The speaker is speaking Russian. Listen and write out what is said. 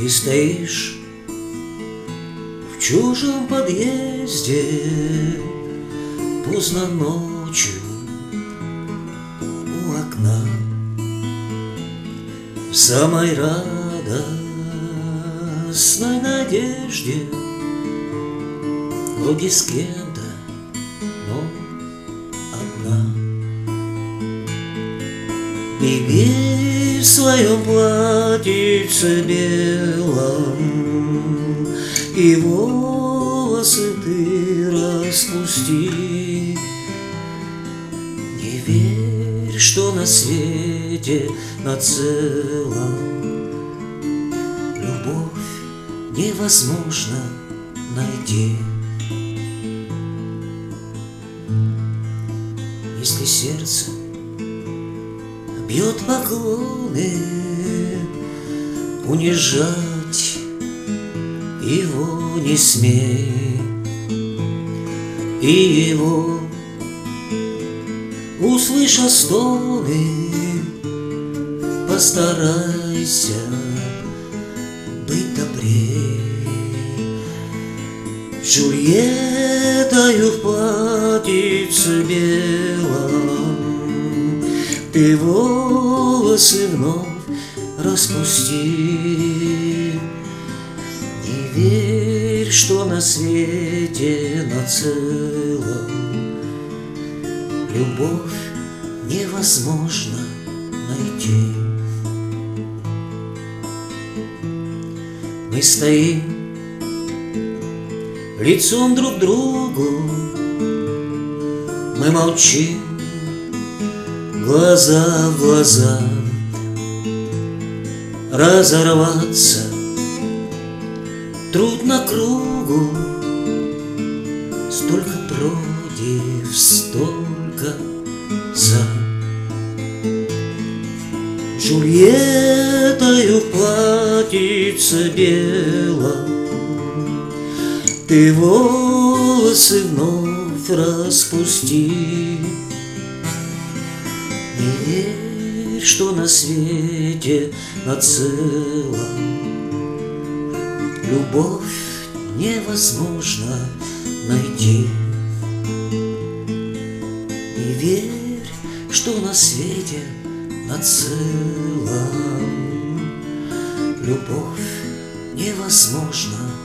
Ты стоишь в чужом подъезде поздно ночью у окна, в самой радостной надежде, вроде с кем-то, но одна. Беги в своем платьице белом, и волосы ты распусти. Не верь, что на свете, на целом, любовь невозможно найти. Если сердце бьет поклоны, унижать его не смей, и его, услыша стоны, постарайся быть добрей. Джульеттою в платьице белом ты волосы вновь распусти. Не верь, что на свете, на целом, любовь невозможно найти. Мы стоим лицом друг к другу, мы молчим, глаза в глаза. Разорваться трудно кругу, столько против, столько за. Джульеттою в платьице белом ты волосы вновь распусти. Не верь, что на свете, на целом, любовь невозможно найти. Не верь, что на свете, на целом, любовь невозможно